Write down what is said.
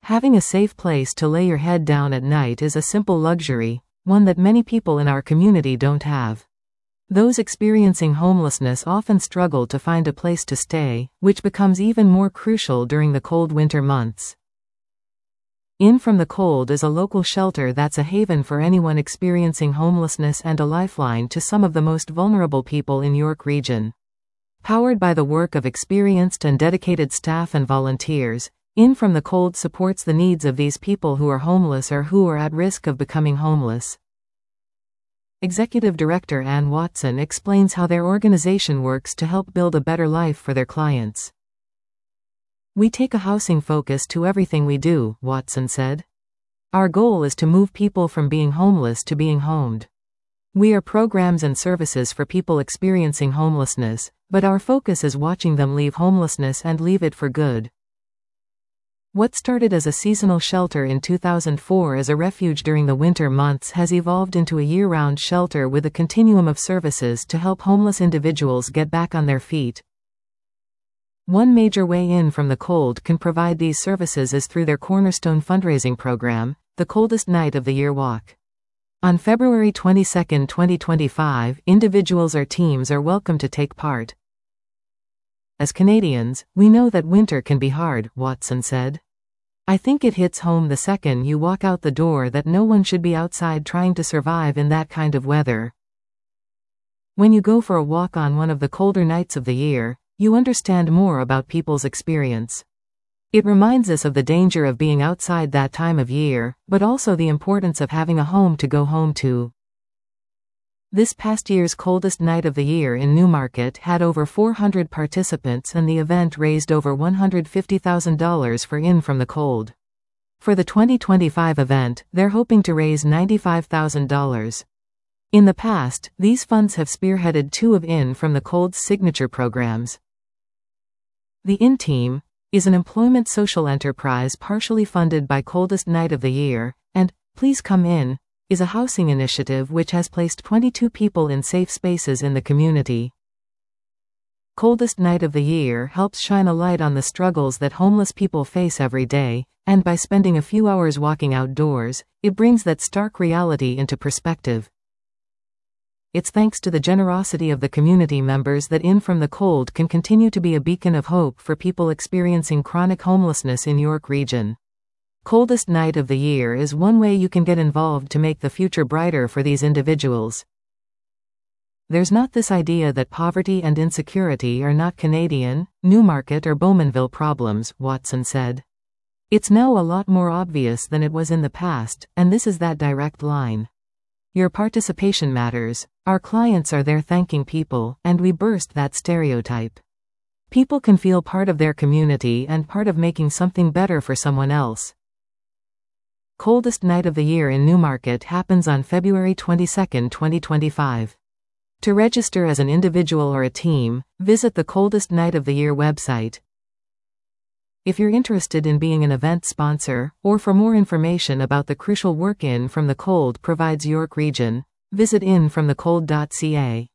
Having a safe place to lay your head down at night is a simple luxury, one that many people in our community don't have. Those experiencing homelessness often struggle to find a place to stay, which becomes even more crucial during the cold winter months. In From the Cold is a local shelter that's a haven for anyone experiencing homelessness and a lifeline to some of the most vulnerable people in York Region. Powered by the work of experienced and dedicated staff and volunteers, In From the Cold supports the needs of these people who are homeless or who are at risk of becoming homeless. Executive Director Ann Watson explains how their organization works to help build a better life for their clients. "We take a housing focus to everything we do," Watson said. "Our goal is to move people from being homeless to being homed. We are programs and services for people experiencing homelessness, but our focus is watching them leave homelessness and leave it for good." What started as a seasonal shelter in 2004 as a refuge during the winter months has evolved into a year-round shelter with a continuum of services to help homeless individuals get back on their feet. One major way In From the Cold can provide these services is through their cornerstone fundraising program, the Coldest Night of the Year Walk. On February 22, 2025, individuals or teams are welcome to take part. "As Canadians, we know that winter can be hard," Watson said. "I think it hits home the second you walk out the door that no one should be outside trying to survive in that kind of weather. When you go for a walk on one of the colder nights of the year, you understand more about people's experience. It reminds us of the danger of being outside that time of year, but also the importance of having a home to go home to." This past year's Coldest Night of the Year in Newmarket had over 400 participants and the event raised over $150,000 for In From the Cold. For the 2025 event, they're hoping to raise $95,000. In the past, these funds have spearheaded two of In From the Cold's signature programs. The In Team is an employment social enterprise partially funded by Coldest Night of the Year, and Please Come In is a housing initiative which has placed 22 people in safe spaces in the community. Coldest Night of the Year helps shine a light on the struggles that homeless people face every day, and by spending a few hours walking outdoors, it brings that stark reality into perspective. It's thanks to the generosity of the community members that In From the Cold can continue to be a beacon of hope for people experiencing chronic homelessness in York Region. Coldest Night of the Year is one way you can get involved to make the future brighter for these individuals. "There's not this idea that poverty and insecurity are not Canadian, Newmarket or Bowmanville problems," Watson said. "It's now a lot more obvious than it was in the past, and this is that direct line. Your participation matters. Our clients are there thanking people, and we burst that stereotype. People can feel part of their community and part of making something better for someone else." Coldest Night of the Year in Newmarket happens on February 22, 2025. To register as an individual or a team, visit the Coldest Night of the Year website. If you're interested in being an event sponsor, or for more information about the crucial work In From the Cold provides York Region, visit infromthecold.ca.